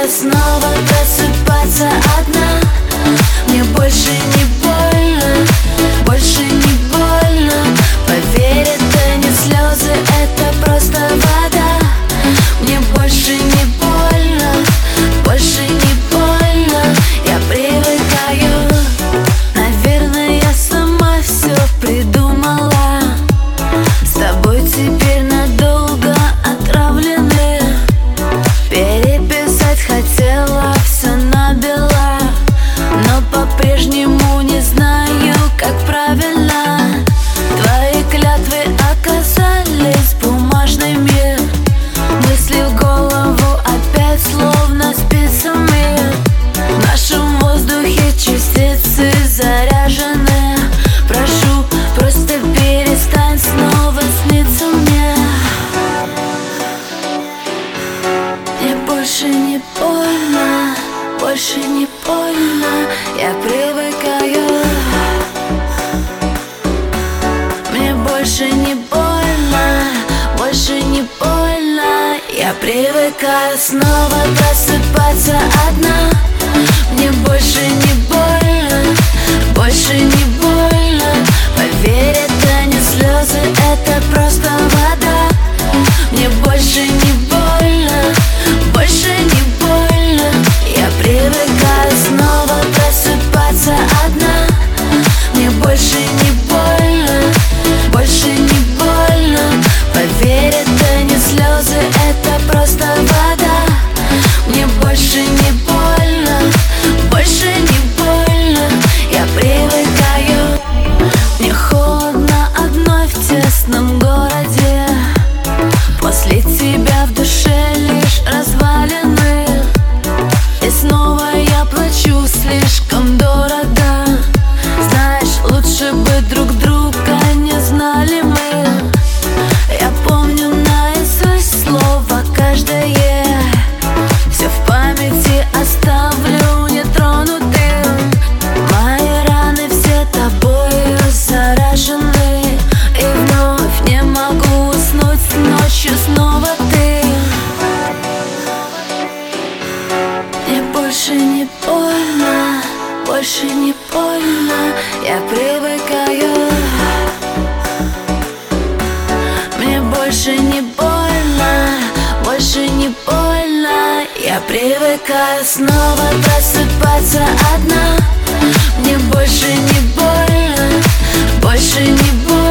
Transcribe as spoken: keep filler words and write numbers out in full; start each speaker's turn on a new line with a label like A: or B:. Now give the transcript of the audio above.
A: снова просыпаться одна. Мне больше не больно, больше не больно. Поверь, это не слезы, это просто вода. Мне больше не больно, больше не больно. Я привыкаю. Наверное, я сама все придумала. С тобой теперь надолго отравлены. Переписать хотела все набела, но по-прежнему не знаю, как правильно. Твои клятвы оказались бумажными. Мысли в голову опять словно спицами. В нашем воздухе частицы заряжены. Прошу, просто перестань снова сниться мне. Мне больше не больно, больше не больно. Я привыкаю. Мне больше не больно, больше не больно. Я привыкаю снова просыпаться одна. Мне больше не больно, больше не больно. Поверь, это не слезы, это просто вода. Мне больше не больно, больше не больно. Я привыкаю снова просыпаться одна. Мне больше не больно, больше не больно. Поверь, это не слезы, это просто вода. Мне больше не больно, больше не больно. Я привыкаю. Мне холодно одной в тесном городе. После тебя в душе лишь развалины. И снова я плачу слишком дорого. Знаешь, лучше бы друг друга не знали мы. Я помню наизусть слово каждое. Все в памяти оставлю нетронутым. Мои раны все тобою заражены. И вновь не могу уснуть ночью снова ты. Мне больше не больно, больше не больно. Я привыкаю. Мне больше не больно, больше не больно. Я привыкаю снова просыпаться одна. Мне больше не больно, больше не больно.